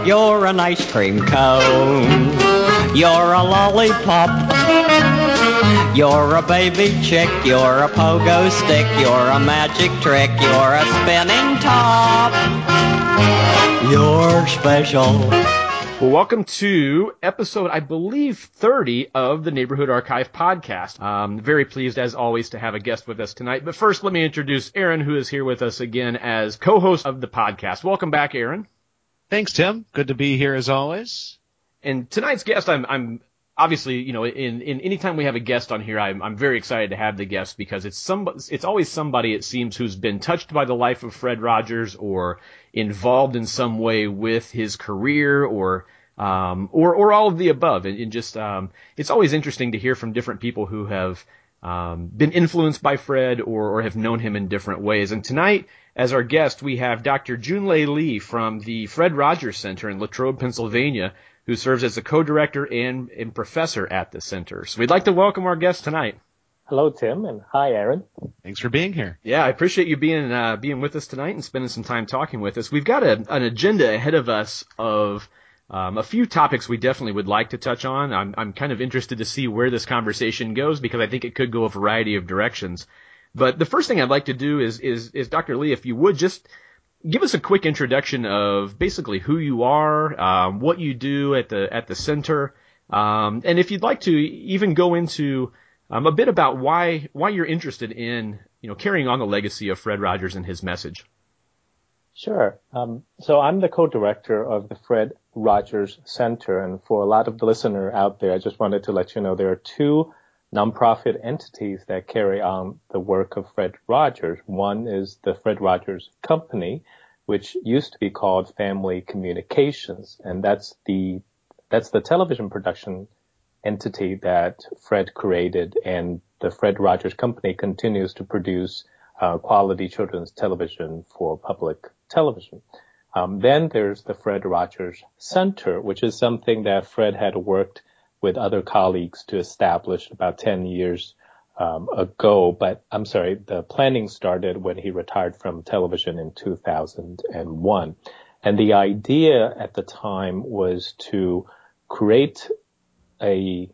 You're an ice cream cone. You're a lollipop. You're a baby chick. You're a pogo stick. You're a magic trick. You're a spinning top. You're special. Well, welcome to episode, I believe, 30 of the Neighborhood Archive podcast. Very pleased, as always, to have a guest with us tonight. But first, let me introduce Aaron, who is here with us again as co-host of the podcast. Welcome back, Aaron. Thanks, Tim. Good to be here as always. And tonight's guest, I'm obviously, you know, in any time we have a guest on here, I'm very excited to have the guest because it's always somebody, it seems, who's been touched by the life of Fred Rogers or involved in some way with his career or all of the above. And just, it's always interesting to hear from different people who have, been influenced by Fred or have known him in different ways. And tonight, as our guest, we have Dr. Junlei Lee from the Fred Rogers Center in Latrobe, Pennsylvania, who serves as the co-director and professor at the center. So we'd like to welcome our guest tonight. Hello, Tim, and hi, Aaron. Thanks for being here. Yeah, I appreciate you being with us tonight and spending some time talking with us. We've got an agenda ahead of us of a few topics we definitely would like to touch on. I'm kind of interested to see where this conversation goes because I think it could go a variety of directions. But the first thing I'd like to do is Dr. Lee, if you would just give us a quick introduction of basically who you are, what you do at the center, and if you'd like to even go into a bit about why you're interested in, you know, carrying on the legacy of Fred Rogers and his message. Sure. So I'm the co-director of the Fred Rogers Center, and for a lot of the listener out there, I just wanted to let you know there are two nonprofit entities that carry on the work of Fred Rogers. One is the Fred Rogers Company, which used to be called Family Communications, and that's the television production entity that Fred created, and the Fred Rogers Company continues to produce quality children's television for public television. Then there's the Fred Rogers Center, which is something that Fred had worked with other colleagues to establish about 10 years ago. But I'm sorry, the planning started when he retired from television in 2001. And the idea at the time was to create a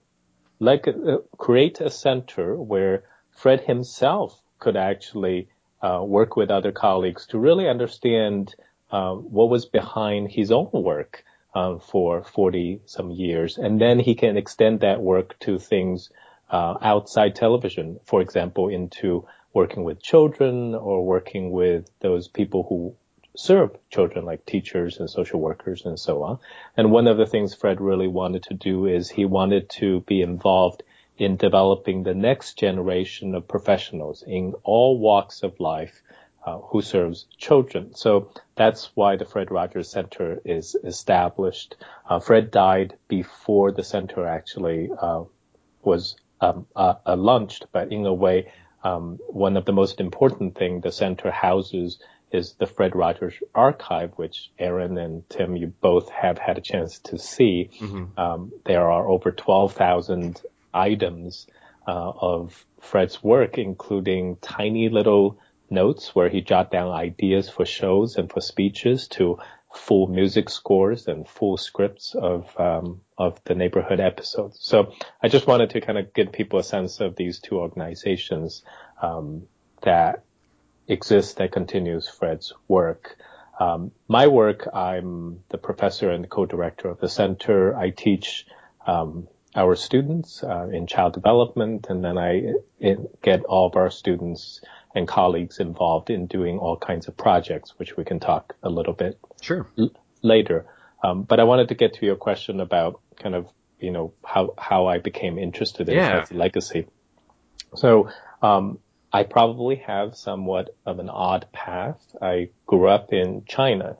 center where Fred himself could actually work with other colleagues to really understand what was behind his own work for 40 some years. And then he can extend that work to things outside television, for example, into working with children or working with those people who serve children like teachers and social workers and so on. And one of the things Fred really wanted to do is he wanted to be involved in developing the next generation of professionals in all walks of life who serves children. So that's why the Fred Rogers Center is established. Fred died before the center actually was launched, but in a way, one of the most important things the center houses is the Fred Rogers Archive, which Aaron and Tim, you both have had a chance to see. Mm-hmm. There are over 12,000 items of Fred's work, including tiny little notes where he jot down ideas for shows and for speeches to full music scores and full scripts of the neighborhood episodes. So I just wanted to kind of give people a sense of these two organizations that exist, that continues Fred's work. My work, I'm the professor and co-director of the center. I teach our students in child development, and then I get all of our students and colleagues involved in doing all kinds of projects, which we can talk a little bit later. But I wanted to get to your question about kind of, you know, how I became interested in Fred's legacy. So I probably have somewhat of an odd path. I grew up in China,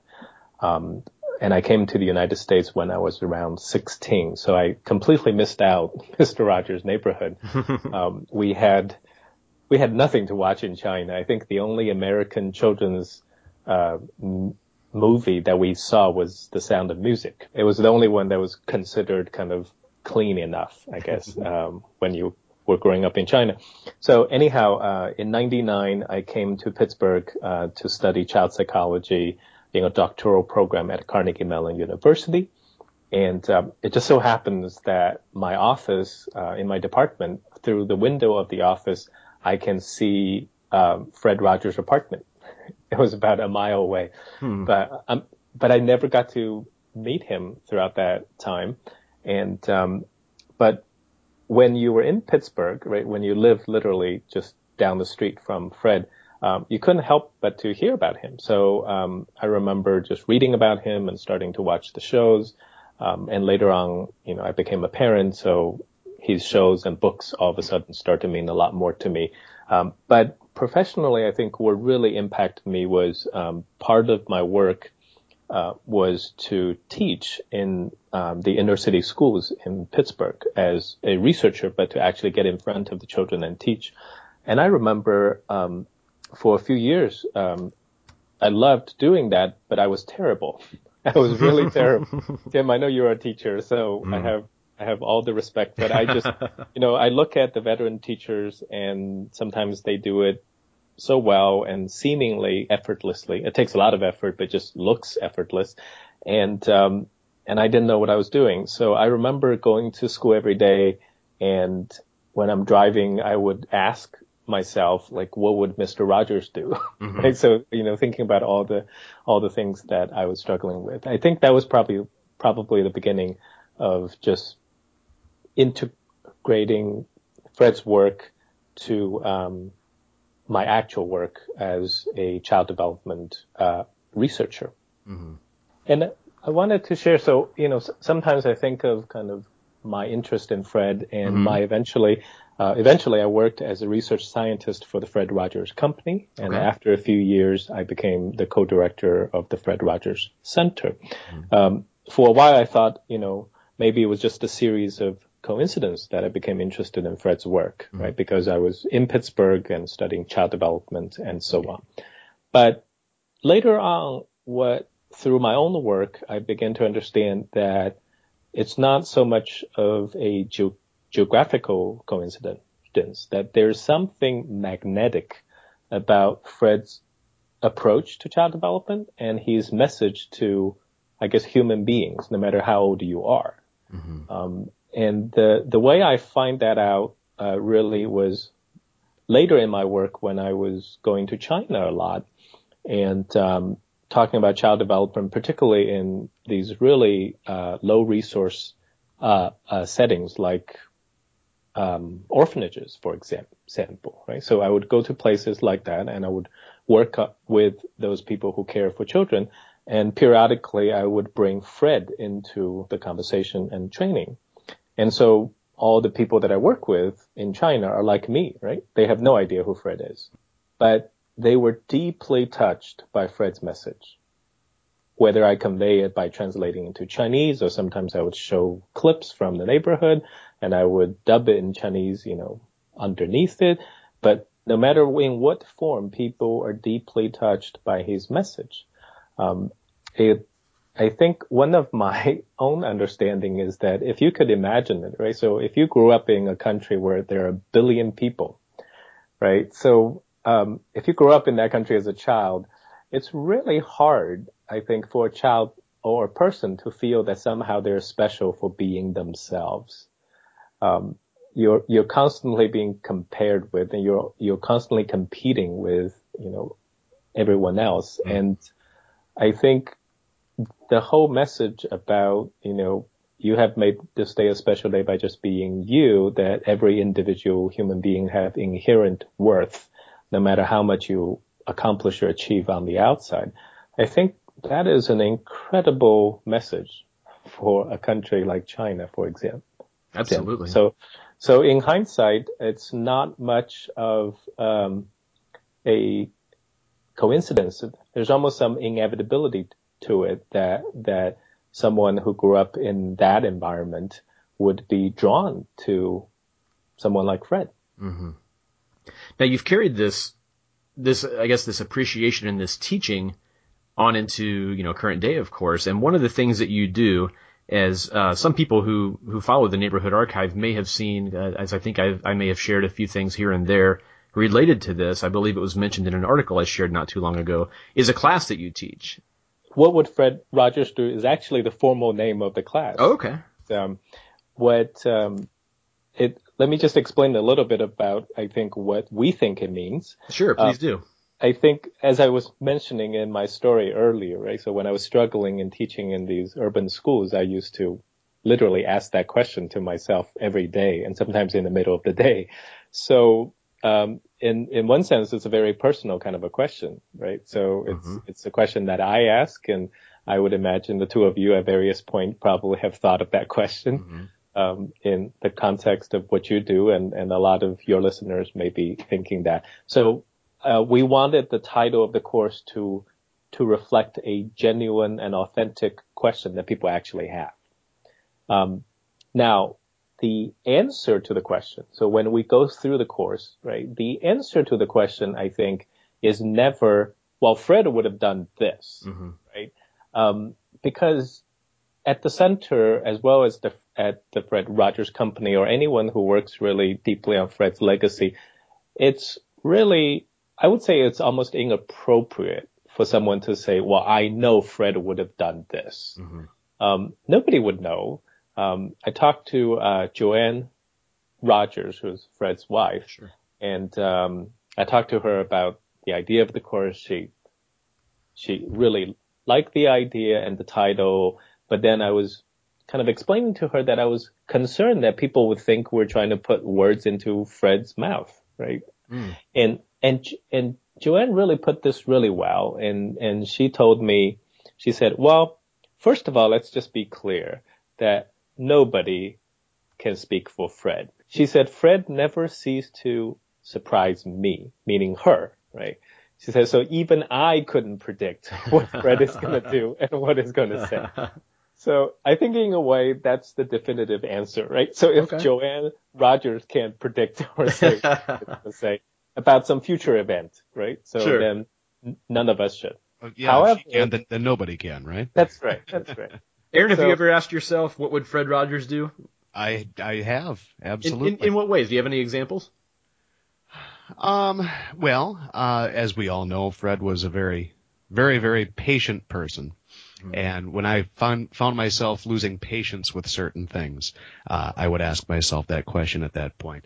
and I came to the United States when I was around 16. So I completely missed out Mr. Rogers' Neighborhood. We had nothing to watch in China. I think the only American children's movie that we saw was The Sound of Music. It was the only one that was considered kind of clean enough, I guess, when you were growing up in China. So anyhow, in 99, I came to Pittsburgh to study child psychology. doctoral program at Carnegie Mellon University. And it just so happens that my office in my department, through the window of the office, I can see Fred Rogers' apartment. It was about a mile away. But I never got to meet him throughout that time. And but when you were in Pittsburgh, right, when you lived literally just down the street from Fred, you couldn't help but to hear about him. So I remember just reading about him and starting to watch the shows. And later on, I became a parent, so his shows and books all of a sudden start to mean a lot more to me. But professionally, I think what really impacted me was part of my work was to teach in the inner city schools in Pittsburgh as a researcher, but to actually get in front of the children and teach. And I remember for a few years, I loved doing that, but I was terrible. I was really terrible. Tim, I know you're a teacher, so I have all the respect, but I just, I look at the veteran teachers and sometimes they do it so well and seemingly effortlessly. It takes a lot of effort, but just looks effortless. And I didn't know what I was doing. So I remember going to school every day, and when I'm driving, I would ask myself, like, what would Mr. Rogers do? Right? So, thinking about all the things that I was struggling with. I think that was probably the beginning of just integrating Fred's work to my actual work as a child development researcher. And I wanted to share, so, sometimes I think of kind of my interest in Fred and my eventually I worked as a research scientist for the Fred Rogers Company. And after a few years, I became the co-director of the Fred Rogers Center. For a while, I thought, maybe it was just a series of coincidence that I became interested in Fred's work, right? Because I was in Pittsburgh and studying child development and so on. But later on, through my own work, I began to understand that it's not so much of a geographical coincidence, that there's something magnetic about Fred's approach to child development and his message to, I guess, human beings, no matter how old you are. And the way I find that out really was later in my work when I was going to China a lot and talking about child development, particularly in these really low resource settings like orphanages, for example, right? So I would go to places like that and I would work with those people who care for children, and periodically I would bring Fred into the conversation and training. And so all the people that I work with in China are like me, right? They have no idea who Fred is, but they were deeply touched by Fred's message. Whether I convey it by translating into Chinese, or sometimes I would show clips from the neighborhood and I would dub it in Chinese, underneath it. But no matter in what form, people are deeply touched by his message. I think one of my own understanding is that if you could imagine it, right? So if you grew up in a country where there are 1 billion people, right? So if you grew up in that country as a child, it's really hard, I think, for a child or a person to feel that somehow they're special for being themselves. You're constantly being compared with, and you're constantly competing with, everyone else. And I think the whole message about, you have made this day a special day by just being you, that every individual human being have inherent worth, no matter how much you accomplish or achieve on the outside. I think that is an incredible message for a country like China, for example. Absolutely. So in hindsight, it's not much of a coincidence. There's almost some inevitability to it that someone who grew up in that environment would be drawn to someone like Fred. Now you've carried this appreciation and this teaching on into, current day, of course. And one of the things that you do, as some people who follow the Neighborhood Archive may have seen, as I think I may have shared a few things here and there related to this, I believe it was mentioned in an article I shared not too long ago, is a class that you teach. what would Fred Rogers do is actually the formal name of the class. Oh, okay. Let me just explain a little bit about, I think, what we think it means. Sure, please do. I think, as I was mentioning in my story earlier, right? So when I was struggling in teaching in these urban schools, I used to literally ask that question to myself every day, and sometimes in the middle of the day. So, in one sense, it's a very personal kind of a question, right? So it's a question that I ask, and I would imagine the two of you at various points probably have thought of that question. In the context of what you do, and a lot of your listeners may be thinking that. So, we wanted the title of the course to reflect a genuine and authentic question that people actually have. Now, the answer to the question, so when we go through the course, right, the answer to the question, I think, is never, well, Fred would have done this, right? Because at the center, as well as at the Fred Rogers Company, or anyone who works really deeply on Fred's legacy, it's really, I would say it's almost inappropriate for someone to say, well, I know Fred would have done this. Nobody would know. I talked to Joanne Rogers, who's Fred's wife, and I talked to her about the idea of the course. She really liked the idea and the title, but then I was kind of explaining to her that I was concerned that people would think we're trying to put words into Fred's mouth, right? And Joanne really put this really well, and she told me, she said, well, first of all, let's just be clear that nobody can speak for Fred. She said, Fred never ceased to surprise me, meaning her, right? She said, so even I couldn't predict what Fred is going to do and what he's going to say. So I think in a way, that's the definitive answer, right? So if Joanne Rogers can't predict or say, about some future event, right? So then none of us should. Yeah, however, if she can, then nobody can, right? That's right. That's right. Aaron, have you ever asked yourself, what would Fred Rogers do? I have, absolutely. In what ways? Do you have any examples? Well, as we all know, Fred was a very, very, very patient person. And when I found myself losing patience with certain things, I would ask myself that question at that point.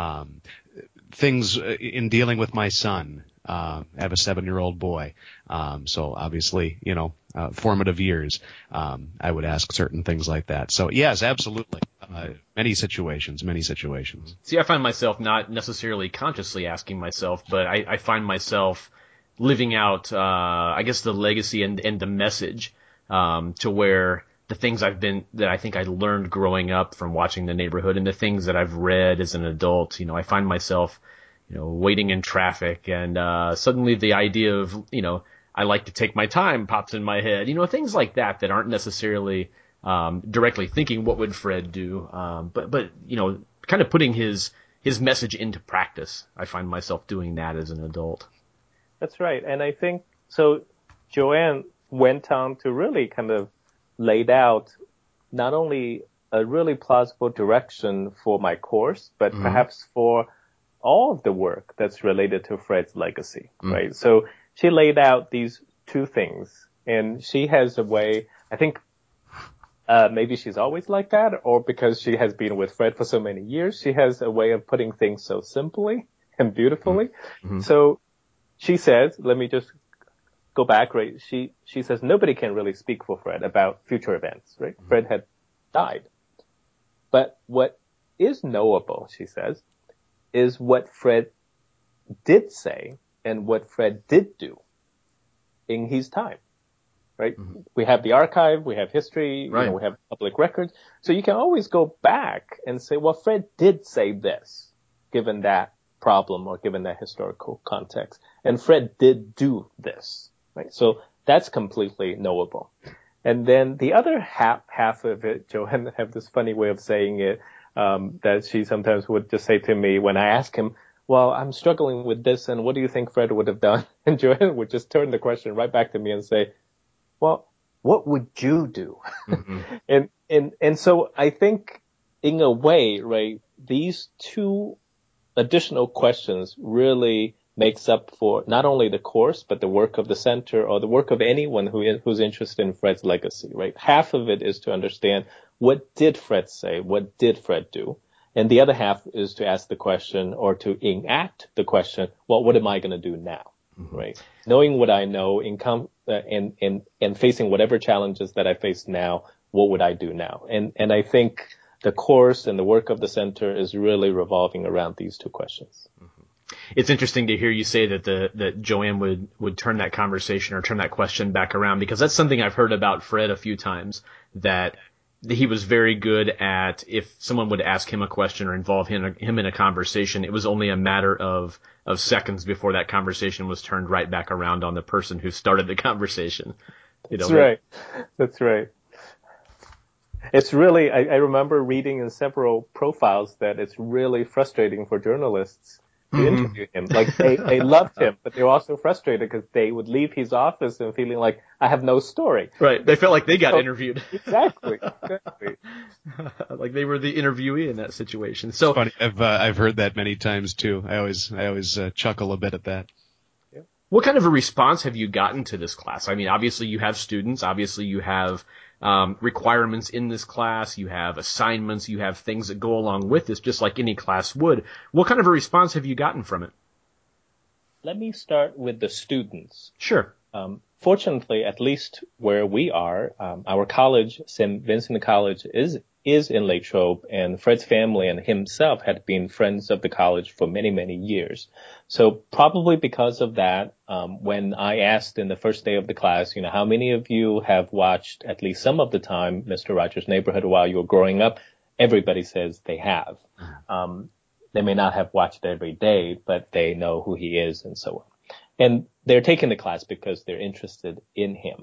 Things in dealing with my son. I have a 7-year-old boy. So obviously, formative years. I would ask certain things like that. So yes, absolutely. Many situations. See, I find myself not necessarily consciously asking myself, but I find myself living out, I guess, the legacy and the message, to where the things that I think I learned growing up from watching The Neighborhood, and the things that I've read as an adult, I find myself, waiting in traffic, and suddenly the idea of, I like to take my time pops in my head, things like that aren't necessarily directly thinking what would Fred do, but kind of putting his message into practice. I find myself doing that as an adult. That's right. And I think, so Joanne went on to really kind of laid out not only a really plausible direction for my course, but perhaps for all of the work that's related to Fred's legacy, right? So she laid out these two things, and she has a way, I think, maybe she's always like that, or because she has been with Fred for so many years, she has a way of putting things so simply and beautifully. So she says, let me just go back, right? She says nobody can really speak for Fred about future events, right? Fred had died. But what is knowable, she says, is what Fred did say and what Fred did do in his time, right? We have the archive, we have history, we have public records. So you can always go back and say, well, Fred did say this, given that problem or given that historical context. And Fred did do this, right? So that's completely knowable. And then the other half of it, Joanne have this funny way of saying it, that she sometimes would just say to me when I ask him, well, I'm struggling with this, and what do you think Fred would have done? And Joanne would just turn the question right back to me and say, well, what would you do? And so I think in a way, right, these two additional questions really makes up for not only the course, but the work of the center or the work of anyone who's interested in Fred's legacy, right? Half of it is to understand, what did Fred say? What did Fred do? And the other half is to ask the question, or to enact the question, well, what am I going to do now? Mm-hmm. Right? Knowing what I know and facing whatever challenges that I face now, what would I do now? And I think the course and the work of the center is really revolving around these two questions. Mm-hmm. It's interesting to hear you say that Joanne would turn that conversation or turn that question back around, because that's something I've heard about Fred a few times, that he was very good at, if someone would ask him a question or involve him in a conversation, it was only a matter of seconds before that conversation was turned right back around on the person who started the conversation. That's right. That's right. It's really, I remember reading in several profiles that it's really frustrating for journalists to interview him. Like, they loved him, but they were also frustrated because they would leave his office and feeling like, I have no story. Right. They felt like they got interviewed. Exactly. Like they were the interviewee in that situation. So it's funny. I've heard that many times too. I always chuckle a bit at that. What kind of a response have you gotten to this class? I mean, obviously you have students, obviously you have requirements in this class, you have assignments, you have things that go along with this, just like any class would. What kind of a response have you gotten from it? Let me start with the students. Sure. Fortunately, at least where we are, our college, St. Vincent College, is in Latrobe, and Fred's family and himself had been friends of the college for many, many years. So probably because of that, when I asked in the first day of the class, how many of you have watched at least some of the time Mr. Rogers' Neighborhood while you were growing up, everybody says they have. They may not have watched it every day, but they know who he is and so on. And they're taking the class because they're interested in him.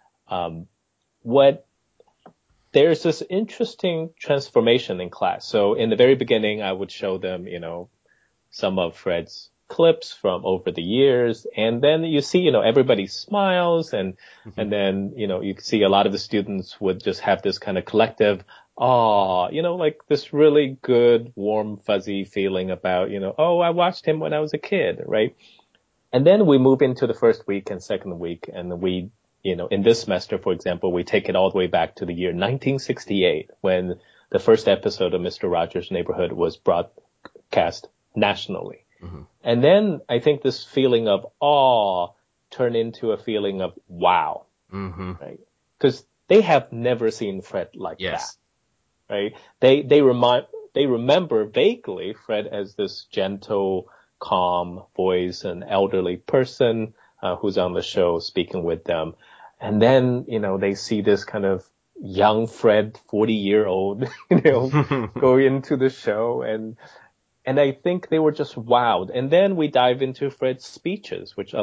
There's this interesting transformation in class. So in the very beginning, I would show them, some of Fred's clips from over the years. And then you see, everybody smiles and then, you see a lot of the students would just have this kind of collective, like this really good, warm, fuzzy feeling about, I watched him when I was a kid, right? And then we move into the first week and second week, and we, in this semester, for example, we take it all the way back to the year 1968, when the first episode of Mr. Rogers' Neighborhood was broadcast nationally. Mm-hmm. And then I think this feeling of awe turned into a feeling of wow, right? Because they have never seen Fred like that, right? They remember vaguely Fred as this gentle, calm voice, an elderly person who's on the show speaking with them. And then, they see this kind of young Fred, 40-year-old, go into the show. And I think they were just wowed. And then we dive into Fred's speeches, which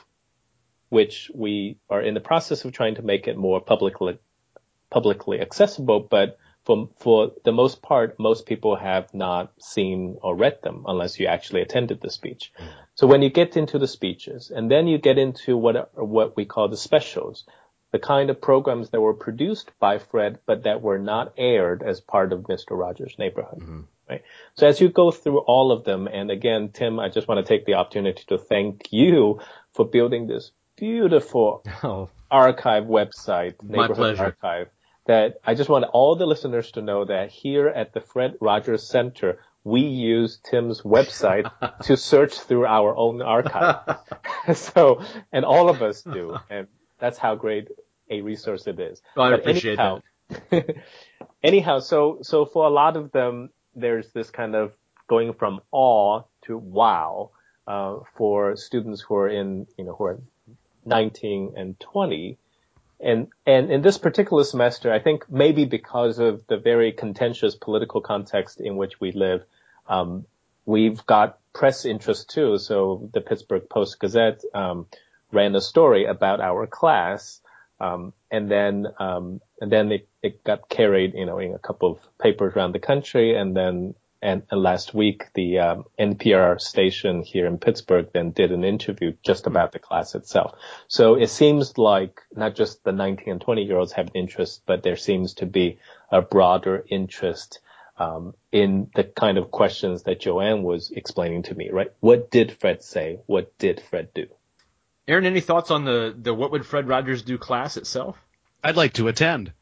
we are in the process of trying to make it more publicly accessible. But for the most part, most people have not seen or read them unless you actually attended the speech. So when you get into the speeches, and then you get into what we call the specials, the kind of programs that were produced by Fred, but that were not aired as part of Mr. Rogers' Neighborhood. Right? So as you go through all of them, and again, Tim, I just want to take the opportunity to thank you for building this beautiful archive website, Neighborhood Archive, that I just want all the listeners to know that here at the Fred Rogers Center, we use Tim's website to search through our own archive. And all of us do. And that's how great a resource it is. Well, I appreciate that. Anyhow, so for a lot of them, there's this kind of going from awe to wow, for students who are 19 and 20. And in this particular semester, I think maybe because of the very contentious political context in which we live, we've got press interest too. So the Pittsburgh Post-Gazette ran a story about our class, and then it got carried, in a couple of papers around the country, and last week, the NPR station here in Pittsburgh then did an interview just about the class itself. So it seems like not just the 19 and 20-year-olds have an interest, but there seems to be a broader interest in the kind of questions that Joanne was explaining to me, right? What did Fred say? What did Fred do? Aaron, any thoughts on the What Would Fred Rogers Do class itself? I'd like to attend.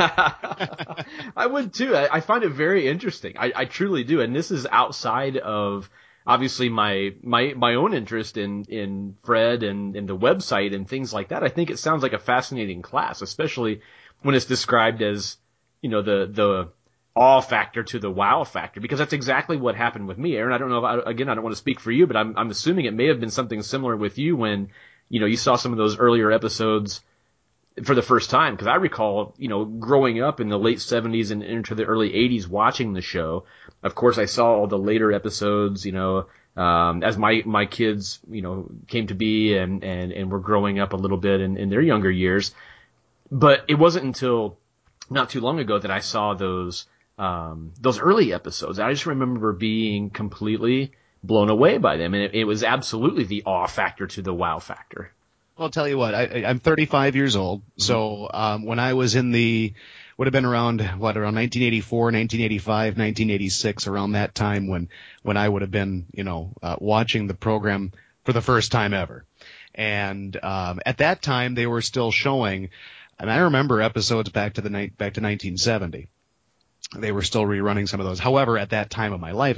I would too. I find it very interesting. I truly do. And this is outside of obviously my own interest in Fred and the website and things like that. I think it sounds like a fascinating class, especially when it's described as, the awe factor to the wow factor, because that's exactly what happened with me. Aaron, I don't know if I don't want to speak for you, but I'm assuming it may have been something similar with you when, you saw some of those earlier episodes for the first time, because I recall, growing up in the late 70s and into the early 80s watching the show. Of course, I saw all the later episodes, as my kids, came to be and were growing up a little bit in their younger years. But it wasn't until not too long ago that I saw those early episodes. I just remember being completely blown away by them, and it was absolutely the awe factor to the wow factor. Well, I'll tell you what, I'm 35 years old, so when I was would have been around 1984, 1985, 1986, around that time when I would have been, watching the program for the first time ever. And at that time, they were still showing, and I remember episodes back to 1970. They were still rerunning some of those. However, at that time of my life,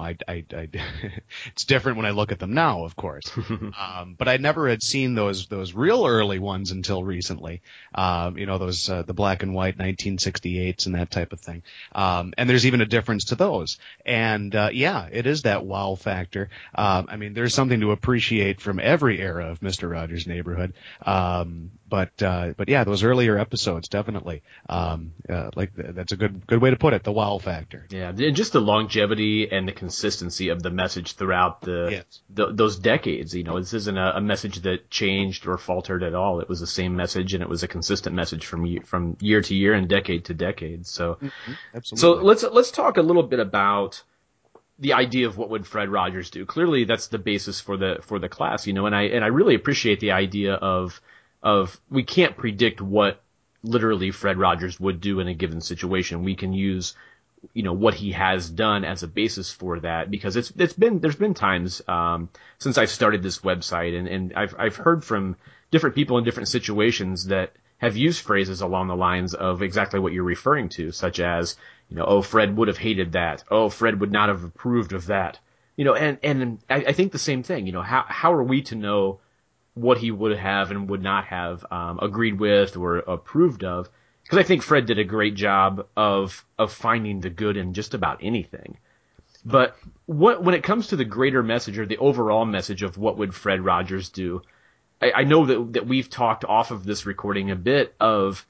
it's different when I look at them now, of course. But I never had seen those real early ones until recently. Those the black and white 1968s and that type of thing. And there's even a difference to those. And it is that wow factor. There's something to appreciate from every era of Mr. Rogers' Neighborhood. But yeah, those earlier episodes definitely. That's a good way to put it, the wow factor. Yeah, and just the longevity and the consistency of the message throughout those decades. This isn't a message that changed or faltered at all. It was the same message, and it was a consistent message from year to year and decade to decade. So, Absolutely. So let's talk a little bit about the idea of what would Fred Rogers do. Clearly, that's the basis for the class. And I really appreciate the idea of we can't predict what literally Fred Rogers would do in a given situation. We can use, what he has done as a basis for that, because there's been times, since I've started this website and I've heard from different people in different situations that have used phrases along the lines of exactly what you're referring to, such as, oh, Fred would have hated that. Oh, Fred would not have approved of that. And I think the same thing, how are we to know what he would have and would not have agreed with or approved of? Because I think Fred did a great job of finding the good in just about anything. But when it comes to the greater message or the overall message of what would Fred Rogers do, I know that we've talked off of this recording a bit of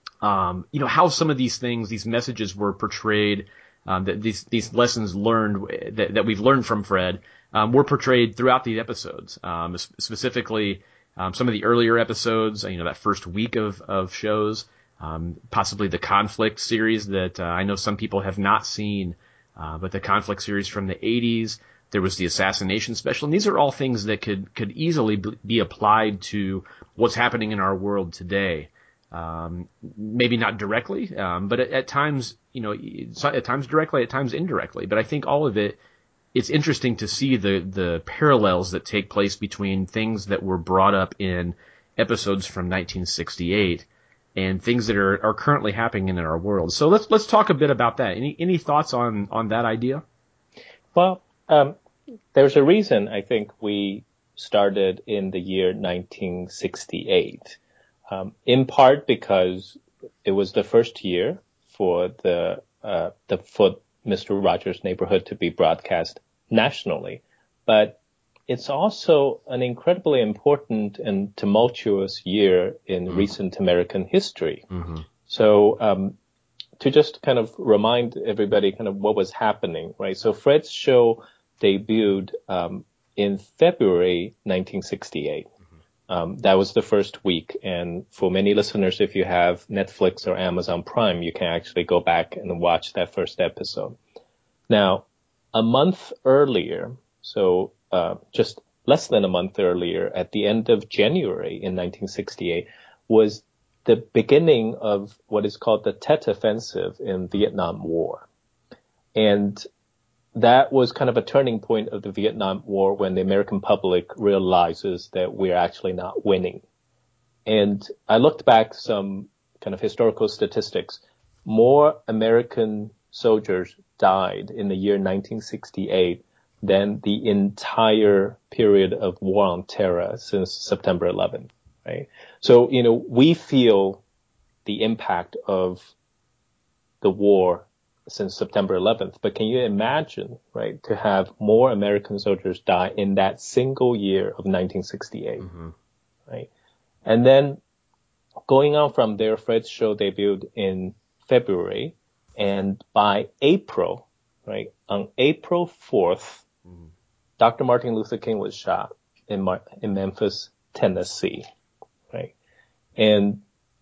how some of these things, these messages were portrayed, that these lessons learned that we've learned from Fred were portrayed throughout the episodes. Specifically, some of the earlier episodes, that first week of shows, possibly the Conflict series that I know some people have not seen, but the Conflict series from the 80s. There was the Assassination Special, and these are all things that could easily be applied to what's happening in our world today. Maybe not directly, but at times, at times directly, at times indirectly. But I think all of it's interesting to see the parallels that take place between things that were brought up in episodes from 1968 and things that are currently happening in our world. So let's talk a bit about that. Any thoughts on that idea? Well, there's a reason I think we started in the year 1968. In part because it was the first year for the Mr. Rogers' Neighborhood to be broadcast nationally, but it's also an incredibly important and tumultuous year in recent American history. Mm-hmm. So to just kind of remind everybody kind of what was happening, right? So Fred's show debuted in February 1968. That was the first week. And for many listeners, if you have Netflix or Amazon Prime, you can actually go back and watch that first episode. Now, a month earlier, so just less than a month earlier, at the end of January in 1968, was the beginning of what is called the Tet Offensive in Vietnam War. And that was kind of a turning point of the Vietnam War when the American public realizes that we're actually not winning. And I looked back some kind of historical statistics. More American soldiers died in the year 1968 than the entire period of war on terror since September 11th, right? So, we feel the impact of the war since September 11th, but can you imagine, right, to have more American soldiers die in that single year of 1968, right? And then going on from there, Fred's show debuted in February, and by April, right, on April 4th, Dr. Martin Luther King was shot in Memphis, Tennessee, right? And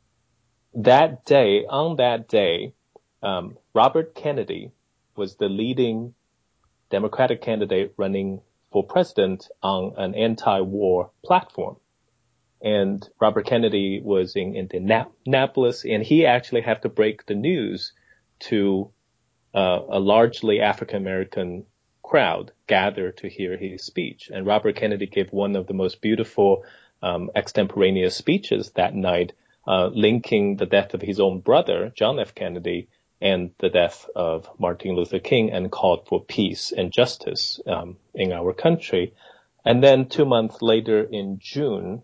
on that day, Robert Kennedy was the leading Democratic candidate running for president on an anti-war platform. And Robert Kennedy was in Indianapolis, and he actually had to break the news to a largely African-American crowd gathered to hear his speech. And Robert Kennedy gave one of the most beautiful extemporaneous speeches that night, linking the death of his own brother, John F. Kennedy, and the death of Martin Luther King, and called for peace and justice in our country. And then 2 months later in June,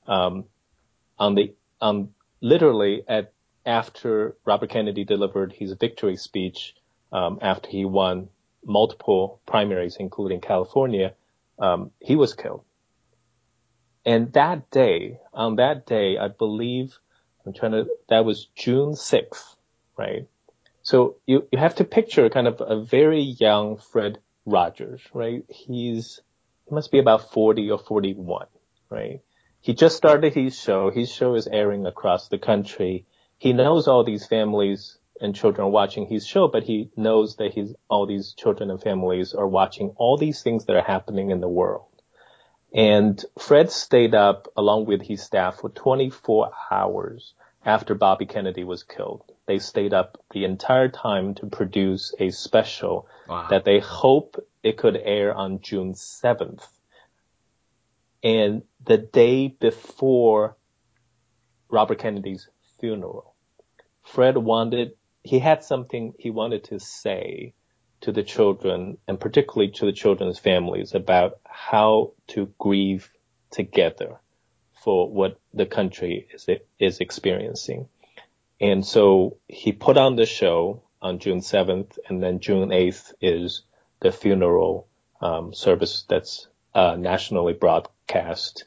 after Robert Kennedy delivered his victory speech, after he won multiple primaries, including California, he was killed. And on that day, I believe, that was June 6th, right? So you have to picture kind of a very young Fred Rogers, right? He must be about 40 or 41, right? He just started his show. His show is airing across the country. He knows all these families and children are watching his show, but he knows that all these children and families are watching all these things that are happening in the world. And Fred stayed up along with his staff for 24 hours after Bobby Kennedy was killed. They stayed up the entire time to produce a special that they hope it could air on June 7th. And the day before Robert Kennedy's funeral, Fred had something he wanted to say to the children, and particularly to the children's families, about how to grieve together for what the country is experiencing. And so he put on the show on June 7th, and then June 8th is the funeral service that's nationally broadcast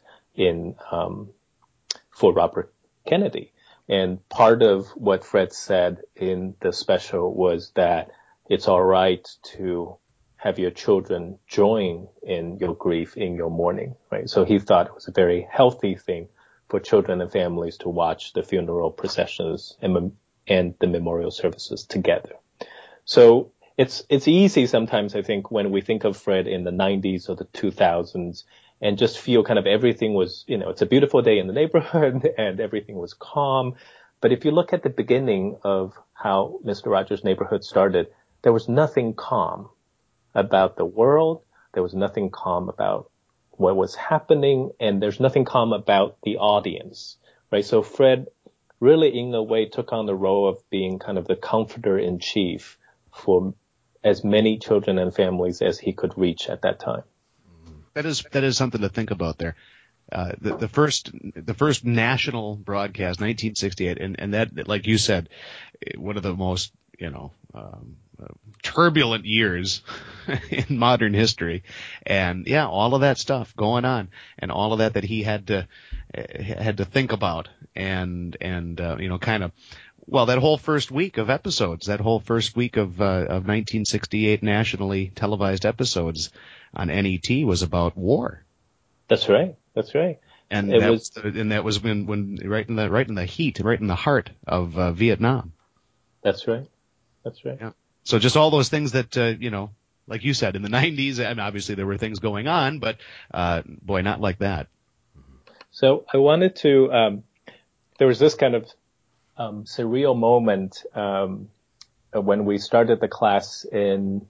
for Robert Kennedy. And part of what Fred said in the special was that it's all right to have your children join in your grief, in your mourning, right? So he thought it was a very healthy thing for children and families to watch the funeral processions and the memorial services together. So it's easy sometimes, I think, when we think of Fred in the 90s or the 2000s and just feel kind of everything was, it's a beautiful day in the neighborhood and everything was calm. But if you look at the beginning of how Mr. Rogers' Neighborhood started, there was nothing calm about the world. There was nothing calm about what was happening, and there's nothing calm about the audience, right? So Fred really, in a way, took on the role of being kind of the comforter in chief for as many children and families as he could reach at that time. That is something to think about there. The first national broadcast, 1968, and that, like you said, one of the most turbulent years in modern history, and all of that stuff going on, and all of that he had to think about, and kind of. Well, that whole first week of episodes, that whole first week of 1968 nationally televised episodes on NET was about war. That's right. And that was when right in the heat, right in the heart of Vietnam. That's right. Yeah. So just all those things that like you said, in the 90s, and obviously there were things going on, but boy, not like that. So I wanted to. There was this kind of surreal moment when we started the class in,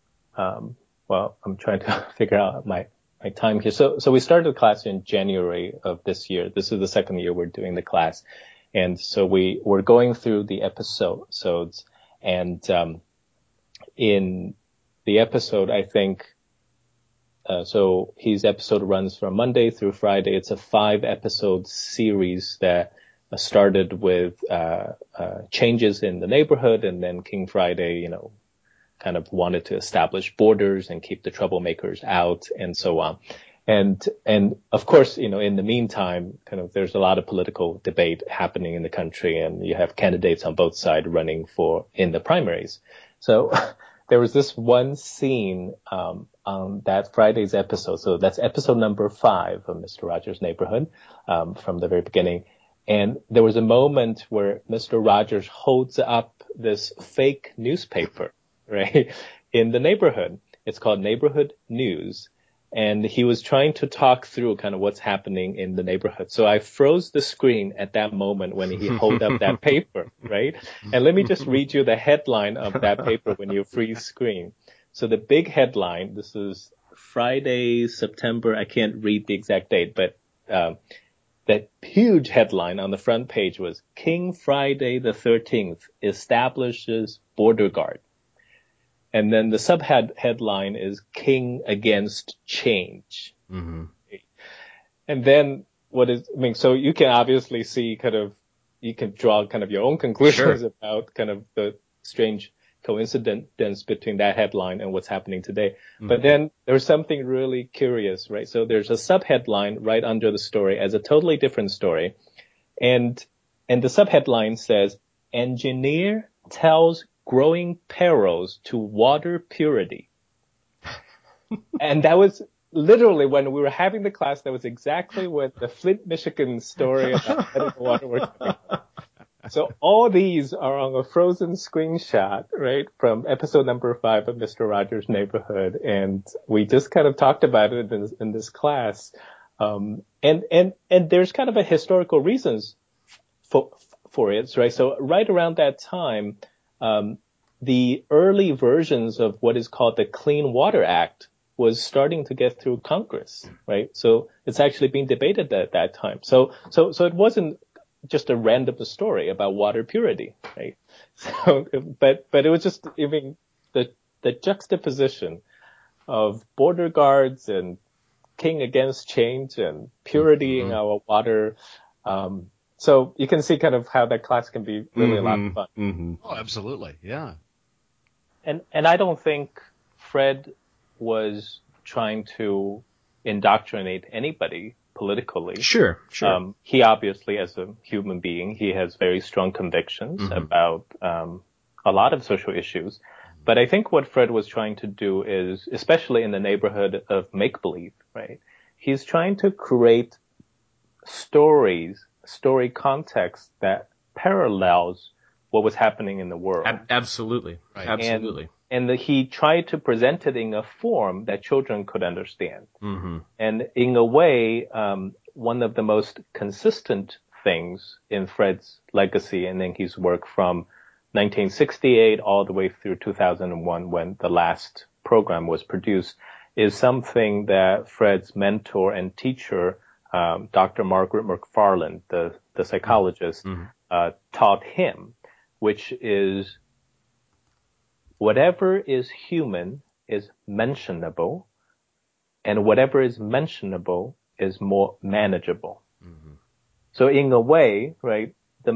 well, I'm trying to figure out my time here. So we started the class in January of this year. This is the second year we're doing the class. And so we're going through the episodes, and in the episode, I think, so his episode runs from Monday through Friday. It's a 5-episode series that started with changes in the neighborhood, and then King Friday, kind of wanted to establish borders and keep the troublemakers out, and so on. And of course, in the meantime, kind of there's a lot of political debate happening in the country, and you have candidates on both sides running in the primaries. So there was this one scene on that Friday's episode. So that's episode number 5 of Mr. Rogers' Neighborhood, from the very beginning. And there was a moment where Mr. Rogers holds up this fake newspaper, right, in the neighborhood. It's called Neighborhood News. And he was trying to talk through kind of what's happening in the neighborhood. So I froze the screen at that moment when he held up that paper, right? And let me just read you the headline of that paper when you freeze screen. So the big headline, this is Friday, September, I can't read the exact date, but that huge headline on the front page was King Friday the 13th establishes border guard. And then the headline is King Against Change. Mm-hmm. And then so you can obviously see you can draw kind of your own conclusions about kind of the strange coincidence between that headline and what's happening today. Mm-hmm. But then there's something really curious, right? So there's a subheadline right under the story as a totally different story. And the subheadline says, Engineer tells growing perils to water purity. And that was literally when we were having the class, that was exactly what the Flint, Michigan story about medical water was coming from. So all these are on a frozen screenshot, right, from episode number 5 of Mr. Rogers' Neighborhood. And we just kind of talked about it in this class. And there's kind of a historical reasons for it, right? So right around that time, the early versions of what is called the Clean Water Act was starting to get through Congress, right? So it's actually being debated at that time. So it wasn't just a random story about water purity, right? So, but it was just, the juxtaposition of border guards and King Against Change and purity in our water. So you can see kind of how that class can be really a lot of fun. Mm-hmm. Oh, absolutely. Yeah. And I don't think Fred was trying to indoctrinate anybody politically. Sure. He obviously, as a human being, he has very strong convictions about a lot of social issues. But I think what Fred was trying to do is, especially in the neighborhood of make-believe, right? He's trying to create story context that parallels what was happening in the world. Absolutely. Right. Absolutely. And he tried to present it in a form that children could understand. Mm-hmm. And in a way, one of the most consistent things in Fred's legacy and in his work from 1968 all the way through 2001 when the last program was produced is something that Fred's mentor and teacher, Dr. Margaret McFarland, the psychologist, taught him, which is whatever is human is mentionable, and whatever is mentionable is more manageable. Mm-hmm. So in a way, right, the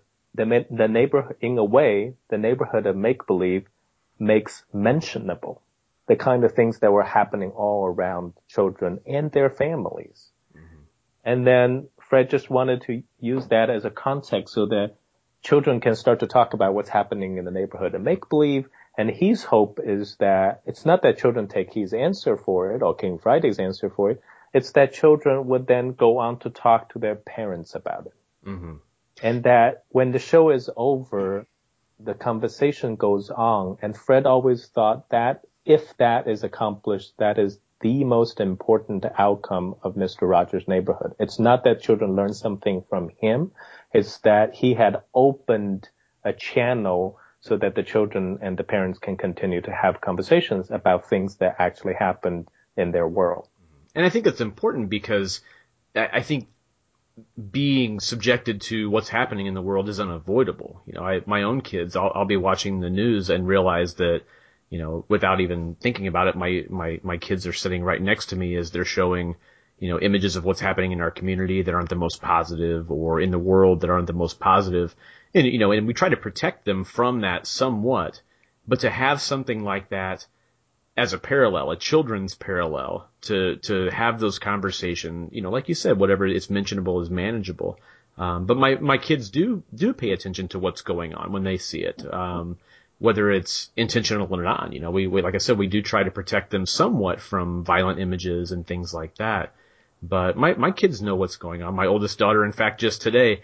neighborhood of make-believe makes mentionable the kind of things that were happening all around children and their families. Mm-hmm. And then Fred just wanted to use that as a context so that children can start to talk about what's happening in the neighborhood of make-believe. And his hope is that it's not that children take his answer for it or King Friday's answer for it. It's that children would then go on to talk to their parents about it. Mm-hmm. And that when the show is over, the conversation goes on. And Fred always thought that if that is accomplished, that is the most important outcome of Mr. Rogers' Neighborhood. It's not that children learn something from him. It's that he had opened a channel so that the children and the parents can continue to have conversations about things that actually happened in their world. And I think that's important because I think being subjected to what's happening in the world is unavoidable. My own kids, I'll be watching the news and realize that, without even thinking about it, my kids are sitting right next to me as they're showing, images of what's happening in our community that aren't the most positive, or in the world that aren't the most positive. And, and we try to protect them from that somewhat, but to have something like that as a parallel, a children's parallel, to have those conversations, like you said, whatever is mentionable is manageable. But my kids do pay attention to what's going on when they see it, whether it's intentional or not. We like I said, we do try to protect them somewhat from violent images and things like that. But my kids know what's going on. My oldest daughter, in fact, just today,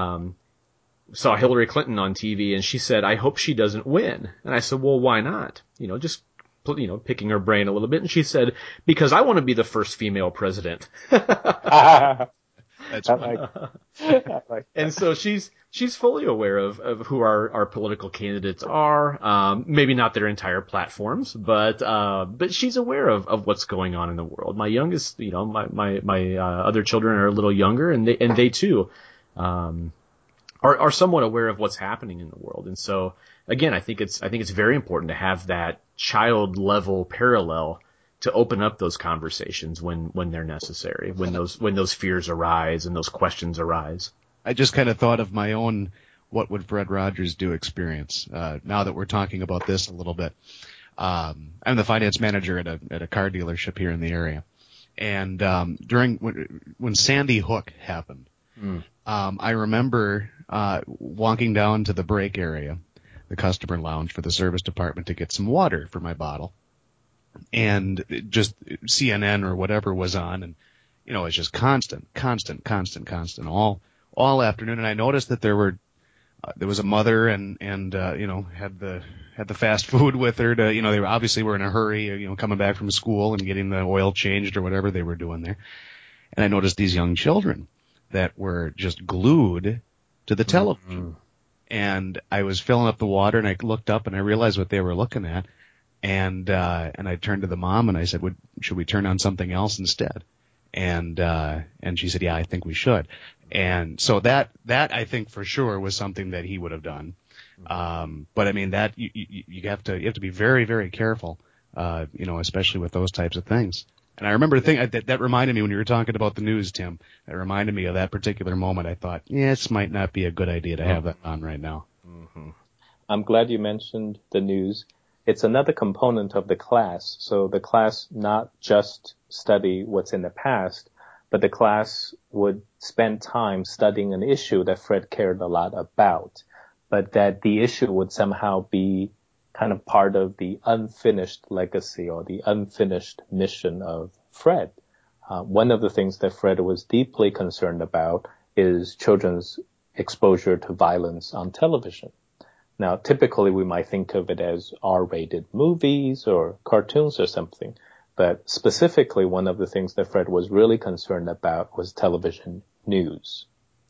saw Hillary Clinton on TV, and she said, "I hope she doesn't win." And I said, "Well, why not?" Just picking her brain a little bit. And she said, "Because I want to be the first female president." That's funny. And so she's fully aware of who our political candidates are. Maybe not their entire platforms, but she's aware of what's going on in the world. My youngest, my other children are a little younger, and they too, are somewhat aware of what's happening in the world. And so again, I think it's very important to have that child level parallel to open up those conversations when they're necessary, when those fears arise and those questions arise. I just kind of thought of my own "what would Fred Rogers do" experience. Now that we're talking about this a little bit, I'm the finance manager at a car dealership here in the area, and during when Sandy Hook happened, I remember walking down to the break area, the customer lounge for the service department, to get some water for my bottle. And just CNN or whatever was on, and it's just constant all afternoon. And I noticed that there was a mother and had the fast food with her to, they were in a hurry, coming back from school and getting the oil changed or whatever they were doing there. And I noticed these young children that were just glued to the television. And I was filling up the water, and I looked up and I realized what they were looking at. And I turned to the mom and I said, should we turn on something else instead? And she said, yeah, I think we should. And so that I think for sure was something that he would have done. But I mean, that you have to be very, very careful, especially with those types of things. And I remember that reminded me when you were talking about the news, Tim, it reminded me of that particular moment. I thought, this might not be a good idea to have that on right now. Mm-hmm. I'm glad you mentioned the news. It's another component of the class. So the class not just study what's in the past, but the class would spend time studying an issue that Fred cared a lot about, but that the issue would somehow be kind of part of the unfinished legacy or the unfinished mission of Fred. One of the things that Fred was deeply concerned about is children's exposure to violence on television. Now, typically we might think of it as R-rated movies or cartoons or something, but specifically one of the things that Fred was really concerned about was television news.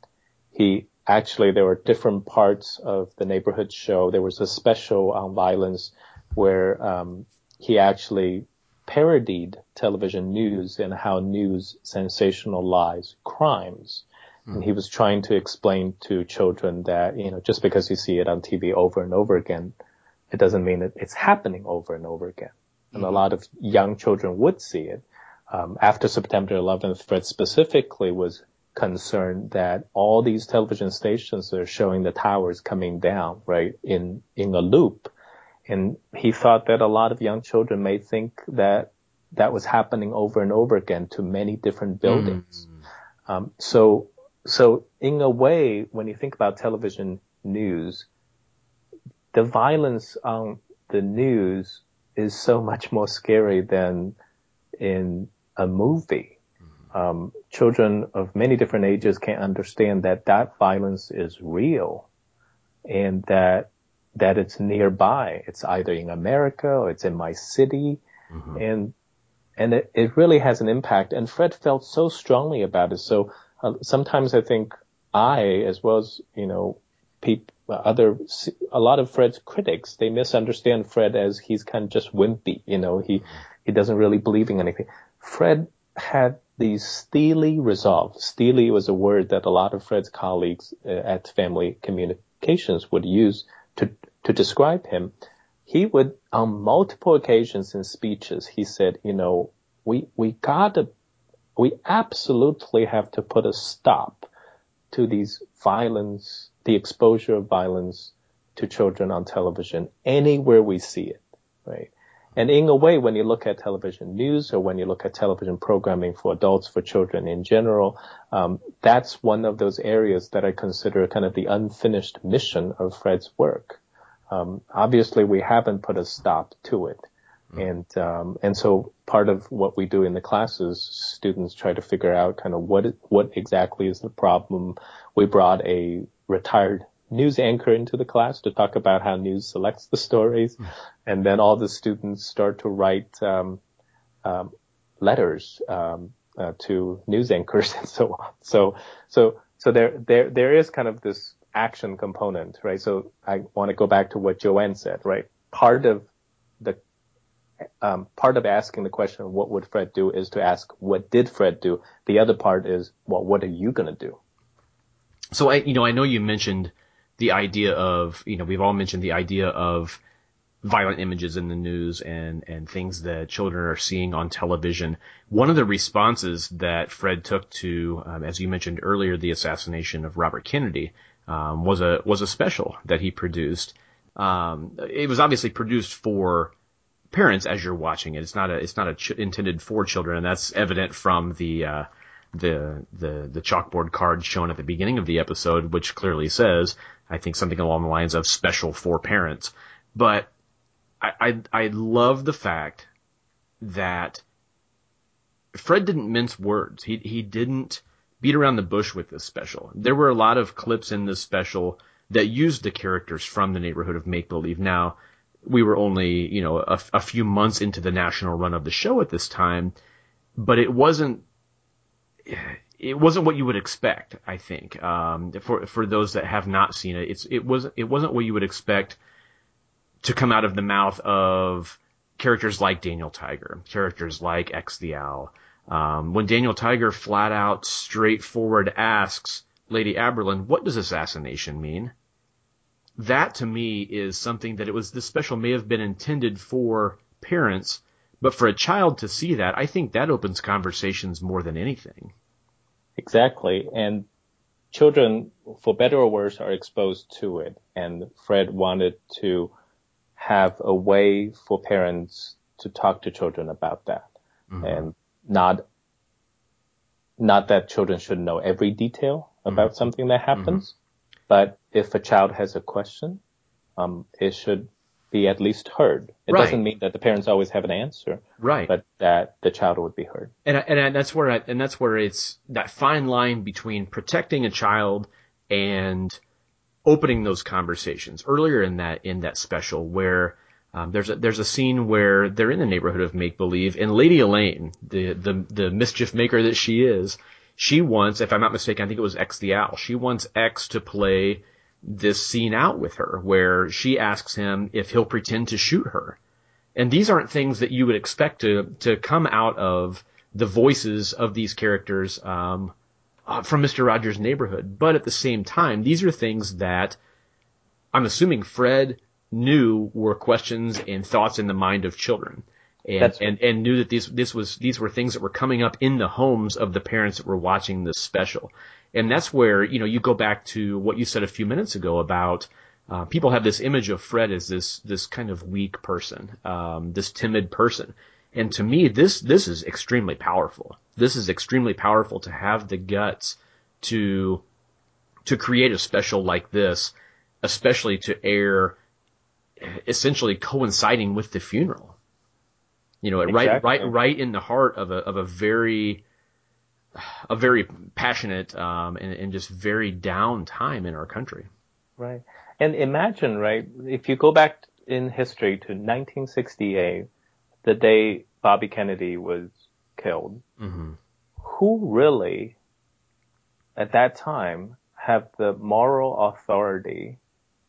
There were different parts of the neighborhood show. There was a special on violence where he actually parodied television news and how news sensationalized crimes. And he was trying to explain to children that, just because you see it on TV over and over again, it doesn't mean that it's happening over and over again. And a lot of young children would see it. After September 11th, Fred specifically was concerned that all these television stations are showing the towers coming down, right, in a loop. And he thought that a lot of young children may think that was happening over and over again to many different buildings. So in a way, when you think about television news, the violence on the news is so much more scary than in a movie. Children of many different ages can understand that violence is real and that it's nearby. It's either in America or it's in my city. And it really has an impact. And Fred felt so strongly about it. So sometimes I think as well as, a lot of Fred's critics, they misunderstand Fred as he's kind of just wimpy. He doesn't really believe in anything. Fred had these steely resolve. Steely was a word that a lot of Fred's colleagues at Family Communications would use to describe him. He would, on multiple occasions in speeches, he said, we absolutely have to put a stop to these violence, the exposure of violence to children on television anywhere we see it, right? And in a way, when you look at television news or when you look at television programming for adults, for children in general, that's one of those areas that I consider kind of the unfinished mission of Fred's work. Obviously, we haven't put a stop to it. And so part of what we do in the classes, students try to figure out kind of what exactly is the problem. We brought a retired news anchor into the class to talk about how news selects the stories. And then all the students start to write, letters, to news anchors and so on. So there is kind of this action component, right? So I want to go back to what Joanne said, right? Part of asking the question, what would Fred do, is to ask, what did Fred do? The other part is, well, what are you going to do? So I know you mentioned the idea of, we've all mentioned the idea of violent images in the news and things that children are seeing on television. One of the responses that Fred took to, as you mentioned earlier, the assassination of Robert Kennedy, was a special that he produced. It was obviously produced for parents as you're watching it. It's not intended for children, and that's evident from the chalkboard card shown at the beginning of the episode, which clearly says, I think, something along the lines of special for parents. But I love the fact that Fred didn't mince words. He didn't beat around the bush with this special. There were a lot of clips in this special that used the characters from the neighborhood of make-believe. Now, we were only, a few months into the national run of the show at this time, but it wasn't what you would expect, I think. For those that have not seen it, it wasn't what you would expect to come out of the mouth of characters like Daniel Tiger, characters like X the Owl. When Daniel Tiger flat out, straightforward asks Lady Aberlin, what does assassination mean? That to me is something that this special may have been intended for parents, but for a child to see that, I think that opens conversations more than anything. Exactly. And children, for better or worse, are exposed to it. And Fred wanted to have a way for parents to talk to children about that. Mm-hmm. And not that children should know every detail about mm-hmm. something that happens, mm-hmm. but if a child has a question, it should be at least heard. It right. doesn't mean that the parents always have an answer, right? But that the child would be heard. And that's where it's that fine line between protecting a child and opening those conversations. Earlier in that special, where there's a scene where they're in the neighborhood of make believe, and Lady Elaine, the mischief maker that she is, she wants, if I'm not mistaken, I think it was X the Owl. She wants X to play this scene out with her, where she asks him if he'll pretend to shoot her. And these aren't things that you would expect to come out of the voices of these characters from Mr. Rogers' Neighborhood. But at the same time, these are things that I'm assuming Fred knew were questions and thoughts in the mind of children, and knew that these were things that were coming up in the homes of the parents that were watching this special. And that's where, you go back to what you said a few minutes ago about people have this image of Fred as this kind of weak person, this timid person. And to me, this is extremely powerful. This is extremely powerful to have the guts to create a special like this, especially to air essentially coinciding with the funeral. Exactly. right in the heart of a very passionate and just very down time in our country. Right. And imagine, right, if you go back in history to 1968, the day Bobby Kennedy was killed, mm-hmm. who really, at that time, have the moral authority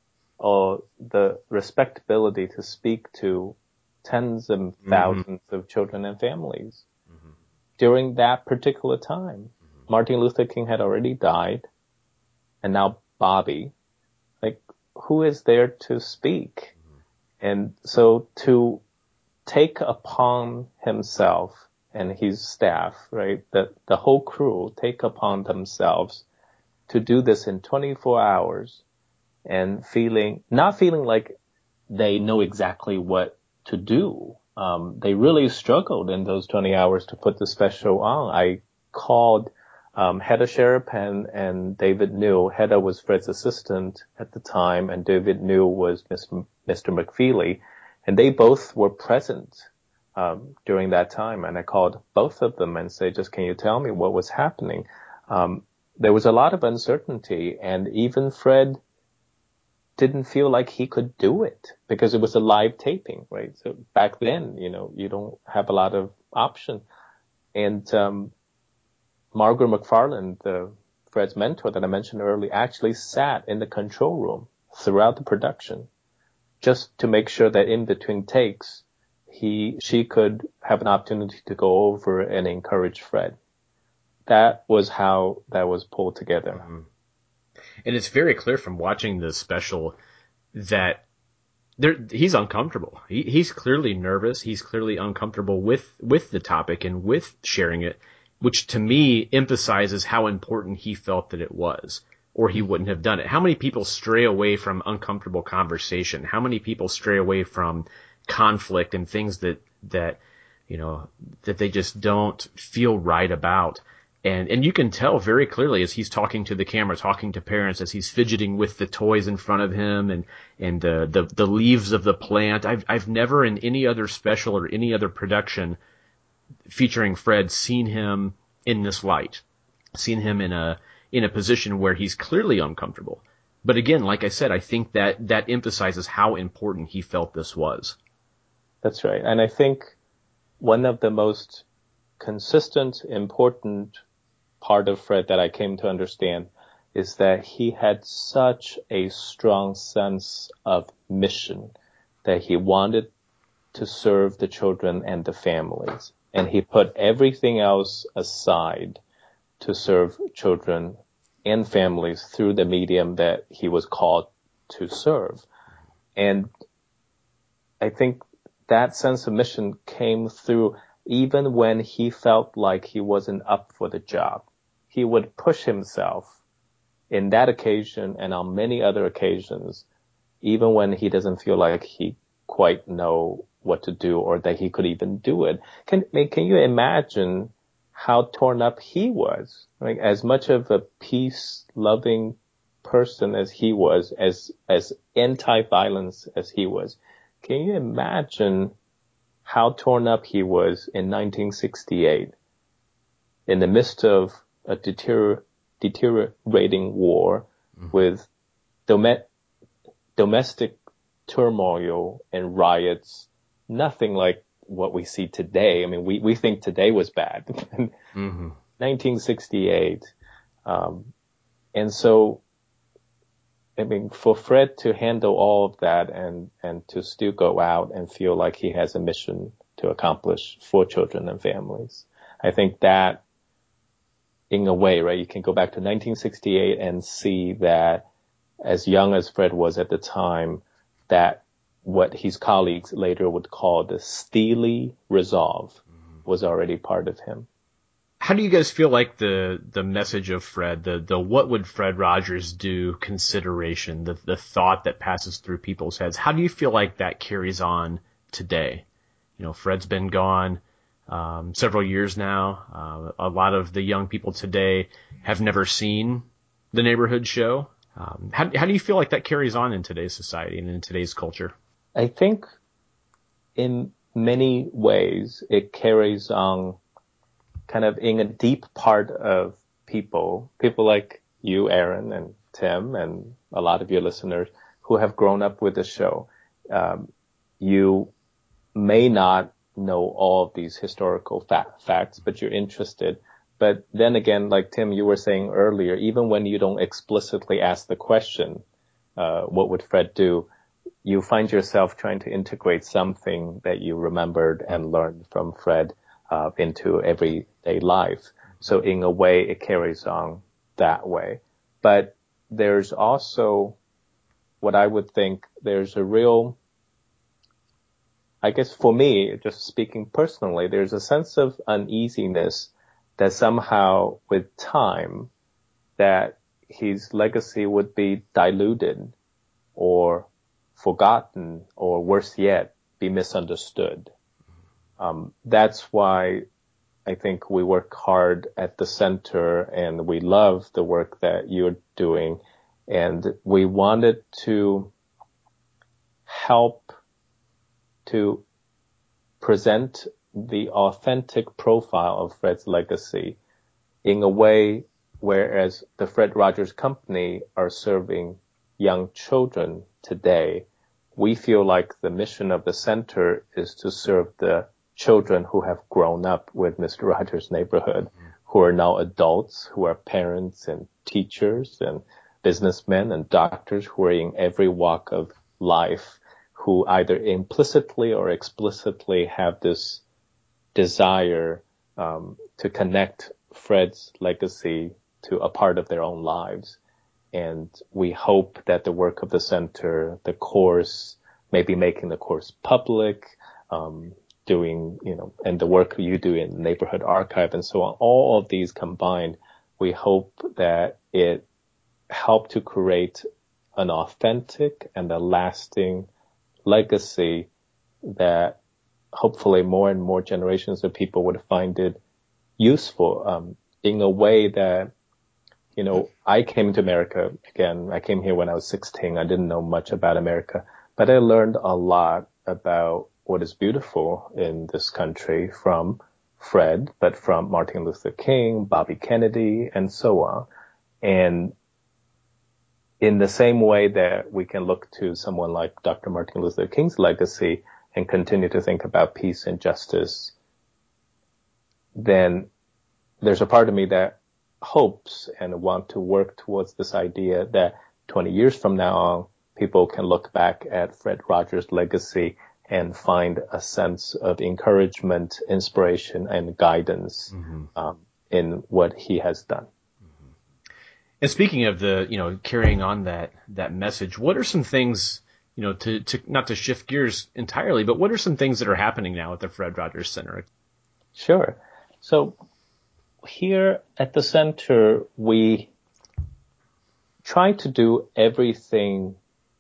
or the respectability to speak to tens of thousands of children and families during that particular time. Martin Luther King had already died, and now Bobby. Like, who is there to speak? And so to take upon himself and his staff, right, the whole crew take upon themselves to do this in 24 hours and not feeling like they know exactly what to do. They really struggled in those 20 hours to put the special on. I called Hedda Sherapan and David New. Hedda was Fred's assistant at the time, and David New was Mr. McFeely, and they both were present during that time. And I called both of them and said, just can you tell me what was happening? There was a lot of uncertainty, and even Fred didn't feel like he could do it because it was a live taping, right? So back then, you don't have a lot of option. And Margaret McFarland, Fred's mentor that I mentioned earlier, actually sat in the control room throughout the production just to make sure that in between takes, she could have an opportunity to go over and encourage Fred. That was how that was pulled together. Mm-hmm. And it's very clear from watching the special that he's uncomfortable. He's clearly nervous. He's clearly uncomfortable with the topic and with sharing it, which to me emphasizes how important he felt that it was, or he wouldn't have done it. How many people stray away from uncomfortable conversation? How many people stray away from conflict and things that they just don't feel right about? And you can tell very clearly as he's talking to the camera, talking to parents, as he's fidgeting with the toys in front of him and the leaves of the plant. I've never in any other special or any other production featuring Fred seen him in this light, seen him in a position where he's clearly uncomfortable. But again, like I said, I think that emphasizes how important he felt this was. That's right. And I think one of the most consistent, important part of Fred that I came to understand is that he had such a strong sense of mission that he wanted to serve the children and the families. And he put everything else aside to serve children and families through the medium that he was called to serve. And I think that sense of mission came through even when he felt like he wasn't up for the job. He would push himself in that occasion and on many other occasions, even when he doesn't feel like he quite know what to do or that he could even do it. Can you imagine how torn up he was? Like, as much of a peace-loving person as he was, as anti-violence as he was, can you imagine how torn up he was in 1968 in the midst of a deteriorating war with domestic turmoil and riots, nothing like what we see today. I mean, we think today was bad. 1968. And so, I mean, for Fred to handle all of that and to still go out and feel like he has a mission to accomplish for children and families, I think that, in a way, right, you can go back to 1968 and see that as young as Fred was at the time, that what his colleagues later would call the steely resolve was already part of him. How do you guys feel like the message of Fred, the what would Fred Rogers do consideration, the thought that passes through people's heads, how do you feel like that carries on today? Fred's been gone several years now. A lot of the young people today have never seen the Neighborhood Show. How do you feel like that carries on in today's society and in today's culture? I think in many ways it carries on kind of in a deep part of people like you, Aaron, and Tim, and a lot of your listeners who have grown up with the show. You may not know all of these historical facts, but you're interested. But then again, like Tim, you were saying earlier, even when you don't explicitly ask the question, what would Fred do? You find yourself trying to integrate something that you remembered and learned from Fred into everyday life. So in a way, it carries on that way. But there's also what I would think there's a real, I guess for me, just speaking personally, there's a sense of uneasiness that somehow with time that his legacy would be diluted or forgotten, or worse yet, be misunderstood. That's why I think we work hard at the center, and we love the work that you're doing. And we wanted to help to present the authentic profile of Fred's legacy in a way whereas the Fred Rogers Company are serving young children today, we feel like the mission of the center is to serve the children who have grown up with Mr. Rogers' Neighborhood, who are now adults, who are parents and teachers and businessmen and doctors who are in every walk of life, who either implicitly or explicitly have this desire to connect Fred's legacy to a part of their own lives. And we hope that the work of the center, the course, maybe making the course public, doing, and the work you do in the Neighborhood Archive and so on, all of these combined, we hope that it helped to create an authentic and a lasting legacy that hopefully more and more generations of people would find it useful, in a way that, I came to America, again, I came here when I was 16. I didn't know much about America, but I learned a lot about what is beautiful in this country from Fred, but from Martin Luther King, Bobby Kennedy, and so on. And in the same way that we can look to someone like Dr. Martin Luther King's legacy and continue to think about peace and justice, then there's a part of me that hopes and want to work towards this idea that 20 years from now on, people can look back at Fred Rogers' legacy and find a sense of encouragement, inspiration, and guidance in what he has done. And speaking of the, carrying on that message, what are some things, to not to shift gears entirely, but what are some things that are happening now at the Fred Rogers Center? Sure. So here at the center, we try to do everything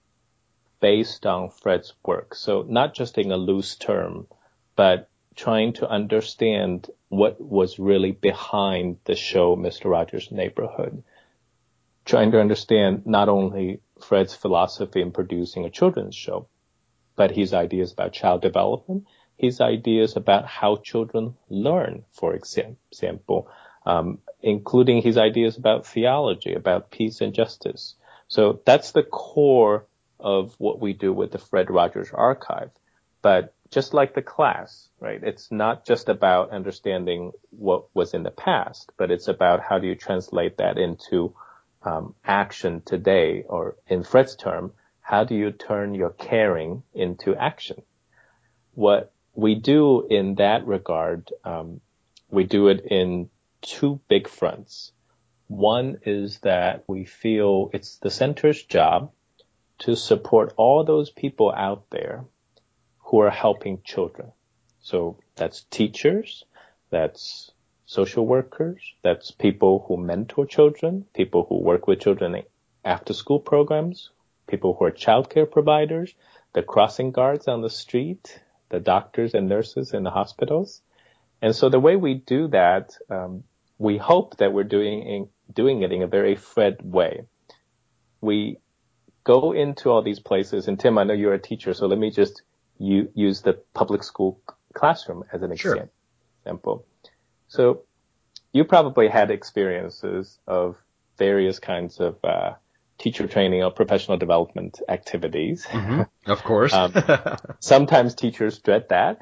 based on Fred's work. So not just in a loose term, but trying to understand what was really behind the show, Mr. Rogers' Neighborhood. Trying to understand not only Fred's philosophy in producing a children's show, but his ideas about child development, his ideas about how children learn, for example, including his ideas about theology, about peace and justice. So that's the core of what we do with the Fred Rogers Archive. But just like the class, right, it's not just about understanding what was in the past, but it's about how do you translate that into action today, or in Fred's term, how do you turn your caring into action? What we do in that regard, we do it in two big fronts. One is that we feel it's the center's job to support all those people out there who are helping children. So that's teachers, that's social workers, that's people who mentor children, people who work with children in after-school programs, people who are childcare providers, the crossing guards on the street, the doctors and nurses in the hospitals. And so the way we do that, we hope that we're doing it in a very Fred way. We go into all these places, and Tim, I know you're a teacher, so let me just use the public school classroom as an example. So you probably had experiences of various kinds of teacher training or professional development activities. Mm-hmm. Of course. Sometimes teachers dread that.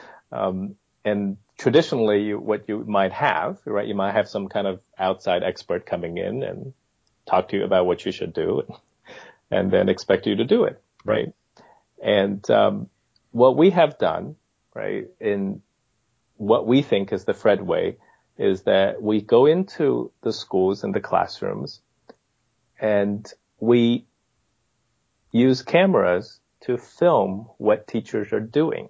And traditionally, what you might have, right, you might have some kind of outside expert coming in and talk to you about what you should do. and then expect you to do it, right? And what we have done, right, in what we think is the Fred way, is that we go into the schools and the classrooms, and we use cameras to film what teachers are doing.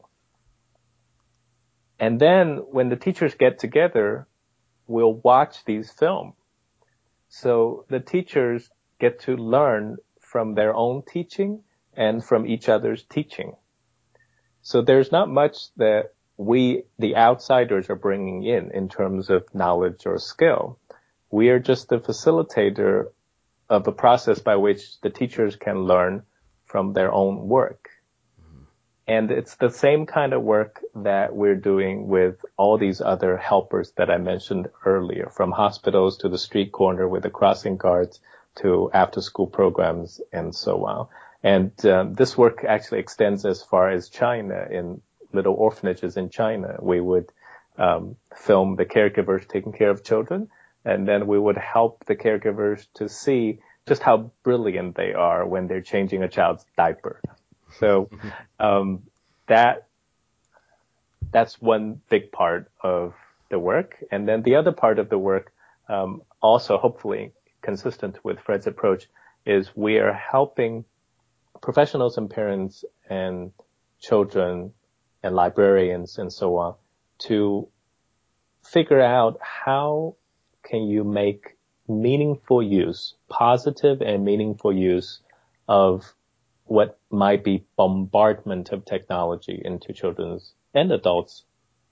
And then when the teachers get together, we'll watch these films. So the teachers get to learn from their own teaching and from each other's teaching. So there's not much that we, the outsiders, are bringing in terms of knowledge or skill. We are just the facilitator of a process by which the teachers can learn from their own work. And it's the same kind of work that we're doing with all these other helpers that I mentioned earlier, from hospitals to the street corner with the crossing guards to after-school programs and so on. And this work actually extends as far as China. In little orphanages in China, we would film the caregivers taking care of children, and then we would help the caregivers to see just how brilliant they are when they're changing a child's diaper. So that's one big part of the work. And then the other part of the work, also hopefully consistent with Fred's approach, is we are helping professionals and parents and children and librarians and so on to figure out how can you make meaningful use, positive and meaningful use of what might be bombardment of technology into children's and adults'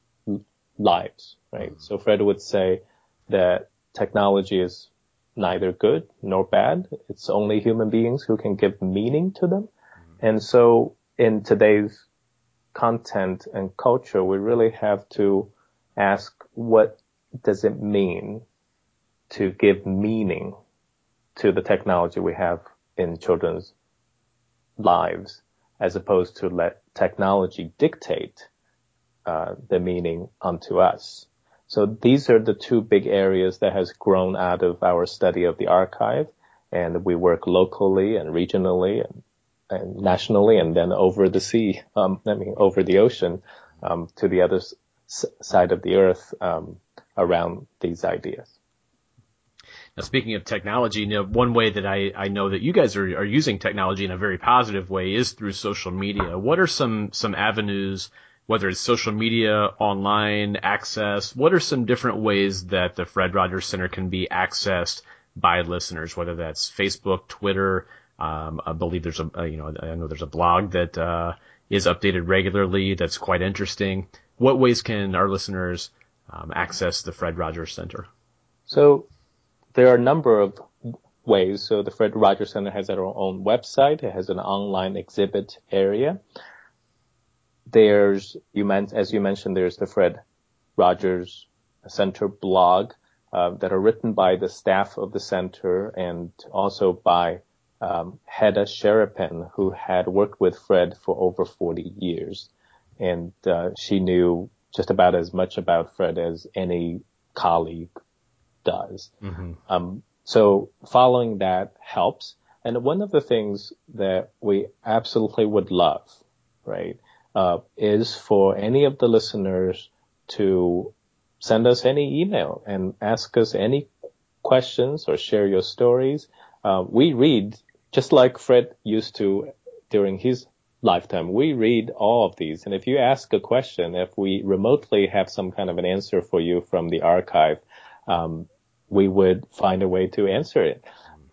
lives, right? So Fred would say that technology is neither good nor bad. It's only human beings who can give meaning to them. And so in today's content and culture, we really have to ask, what does it mean to give meaning to the technology we have in children's lives, as opposed to let technology dictate the meaning unto us. So these are the two big areas that has grown out of our study of the archive, and we work locally and regionally and nationally, and then over the sea, over the ocean, to the other side of the earth, around these ideas. Now, speaking of technology, one way that I know that you guys are using technology in a very positive way is through social media. What are some avenues, whether it's social media, online access, what are some different ways that the Fred Rogers Center can be accessed by listeners, whether that's Facebook, Twitter? I believe there's I know there's a blog that is updated regularly that's quite interesting. What ways can our listeners access the Fred Rogers Center? So there are a number of ways. So the Fred Rogers Center has their own website. It has an online exhibit area. There's, as you mentioned, there's the Fred Rogers Center blog that are written by the staff of the center and also by Hedda Sherapen, who had worked with Fred for over 40 years. And she knew just about as much about Fred as any colleague does. So following that helps. And one of the things that we absolutely would love, right, is for any of the listeners to send us any email and ask us any questions or share your stories. We read, just like Fred used to during his lifetime, we read all of these. And if you ask a question, if we remotely have some kind of an answer for you from the archive, we would find a way to answer it.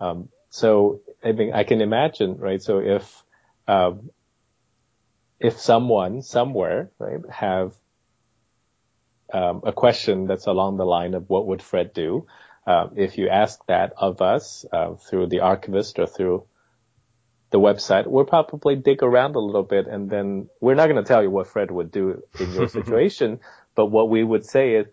So I mean, I can imagine, right? So if someone somewhere, right, have a question that's along the line of what would Fred do, if you ask that of us through the archivist or through the website, we'll probably dig around a little bit, and then we're not going to tell you what Fred would do in your situation, but what we would say is,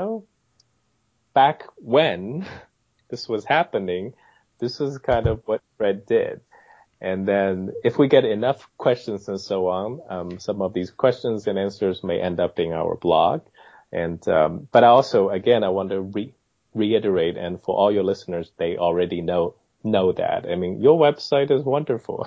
back when this was happening, this is kind of what Fred did. And then if we get enough questions and so on, some of these questions and answers may end up in our blog. And, but also, again, I want to reiterate, and for all your listeners, they already know know that. I mean, your website is wonderful.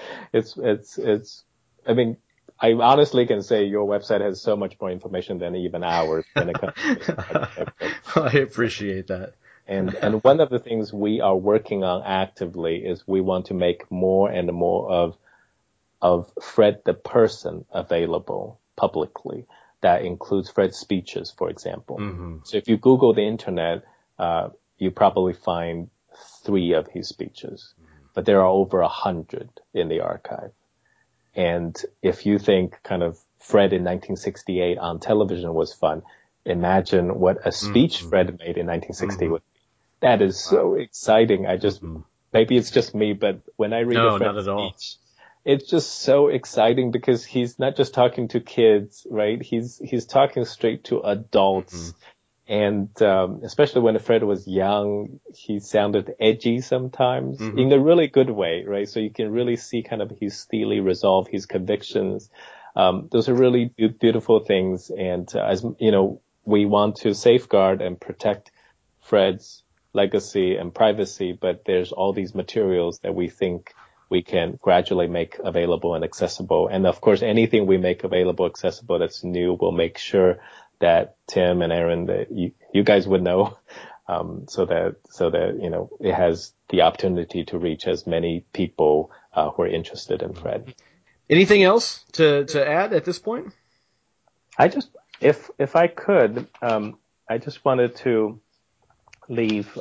I mean, I honestly can say your website has so much more information than even ours when it comes to I appreciate that. And one of the things we are working on actively is we want to make more and more of Fred the person available publicly. That includes Fred's speeches, for example. Mm-hmm. So if you Google the internet, you probably find 3 of his speeches, but there are over 100 in the archive. And if you think kind of Fred in 1968 on television was fun, imagine what a speech Fred made in 1960 would be. That is so exciting. Maybe it's just me, but when I read a Fred speech, it's just so exciting because he's not just talking to kids, right? He's talking straight to adults. And especially when Fred was young, he sounded edgy sometimes in a really good way, right? So you can really see kind of his steely resolve, his convictions. Those are really beautiful things. And as you know, we want to safeguard and protect Fred's legacy and privacy, but there's all these materials that we think we can gradually make available and accessible. And of course, anything we make available, accessible that's new, we'll make sure that Tim and Aaron, that you guys would know, so that you know it has the opportunity to reach as many people who are interested in Fred. Anything else to add at this point? I just, if I could, I just wanted to leave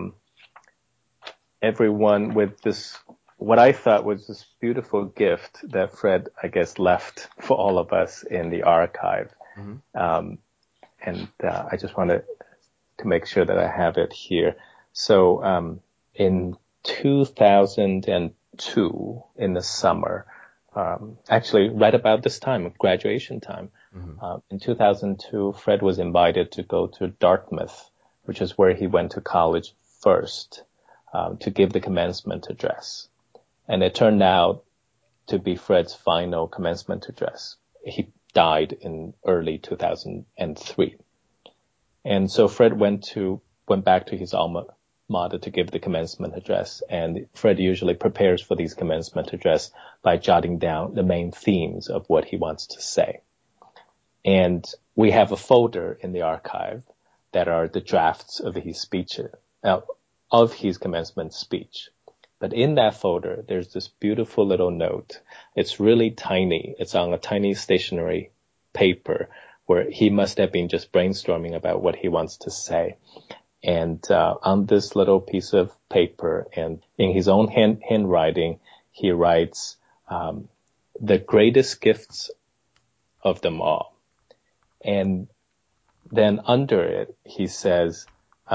everyone with this, what I thought was this beautiful gift that Fred, I guess, left for all of us in the archive. And I just wanted to make sure that I have it here. So in 2002, in the summer, actually right about this time, graduation time, in 2002, Fred was invited to go to Dartmouth, which is where he went to college first, to give the commencement address. And it turned out to be Fred's final commencement address. He died in early 2003. And so Fred went back to his alma mater to give the commencement address. And Fred usually prepares for these commencement address by jotting down the main themes of what he wants to say. And we have a folder in the archive that are the drafts of his speech, of his commencement speech. But in that folder, there's this beautiful little note. It's really tiny. It's on a tiny stationery paper where he must have been just brainstorming about what he wants to say. And on this little piece of paper and in his own handwriting, he writes, the greatest gifts of them all. And then under it, he says,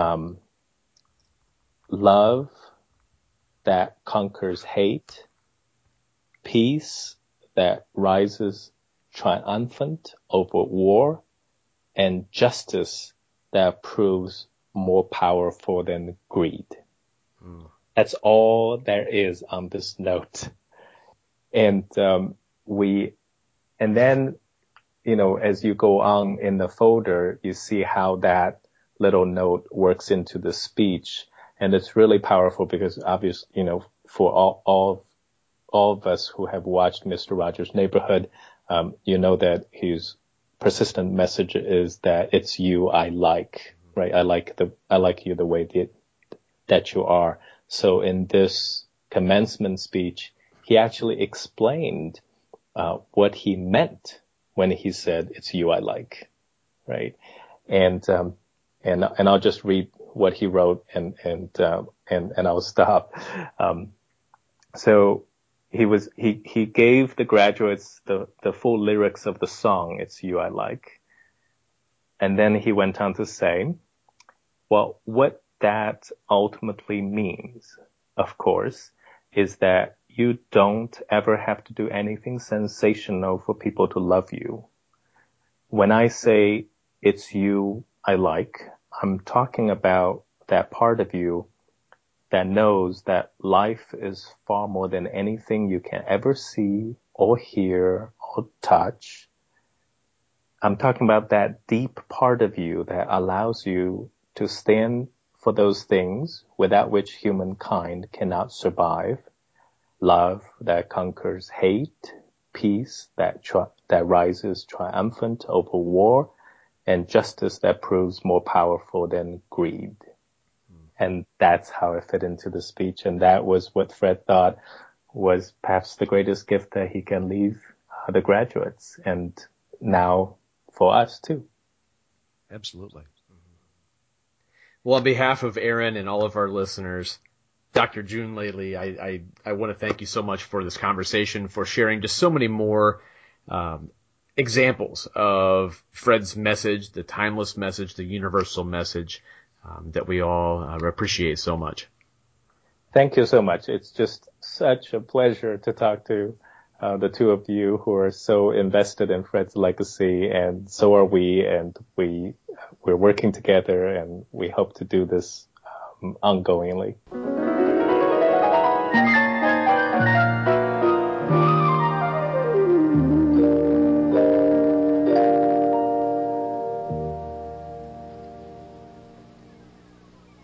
love that conquers hate, peace that rises triumphant over war, and justice that proves more powerful than greed. That's all there is on this note. And then, you know, as you go on in the folder, you see how that little note works into the speech. And it's really powerful because obviously, you know, for all of us who have watched Mr. Rogers' Neighborhood, you know that his persistent message is that it's you I like, right? I like you the way that you are. So in this commencement speech, he actually explained what he meant when he said it's you I like, right? And I'll just read what he wrote and I'll stop. So he gave the graduates the full lyrics of the song, It's You I Like. And then he went on to say, well, what that ultimately means, of course, is that you don't ever have to do anything sensational for people to love you. When I say it's you I like, I'm talking about that part of you that knows that life is far more than anything you can ever see or hear or touch. I'm talking about that deep part of you that allows you to stand for those things without which humankind cannot survive, love that conquers hate, peace that rises triumphant over war, and justice that proves more powerful than greed. And that's how it fit into the speech. And that was what Fred thought was perhaps the greatest gift that he can leave the graduates, and now for us too. Absolutely. Well, on behalf of Aaron and all of our listeners, Dr. June Laley, I want to thank you so much for this conversation, for sharing just so many more examples of Fred's message, the timeless message, the universal message that we all appreciate so much. Thank you so much. It's just such a pleasure to talk to the two of you who are so invested in Fred's legacy, and so are we, and we're working together, and we hope to do this ongoingly.